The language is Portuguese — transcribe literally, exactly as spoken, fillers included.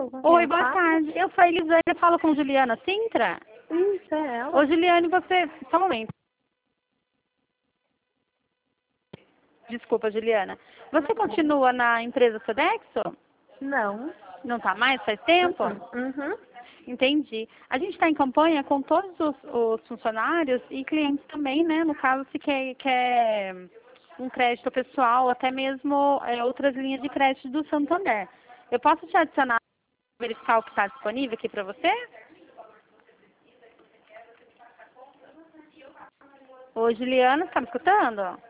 Oi, boa tarde. Eu sou a Elisane, eu falo com Juliana Sintra. Isso, é ela. Ô, Juliane, você... Só um momento. Desculpa, Juliana. Você continua na empresa Sodexo? Não. Não tá mais? Faz tempo? Uhum. Entendi. A gente está em campanha com todos os, os funcionários e clientes também, né? No caso, se quer, quer um crédito pessoal, até mesmo é, outras linhas de crédito do Santander. Eu posso te adicionar, verificar o que está disponível aqui para você? Ô, Juliana, você está me escutando?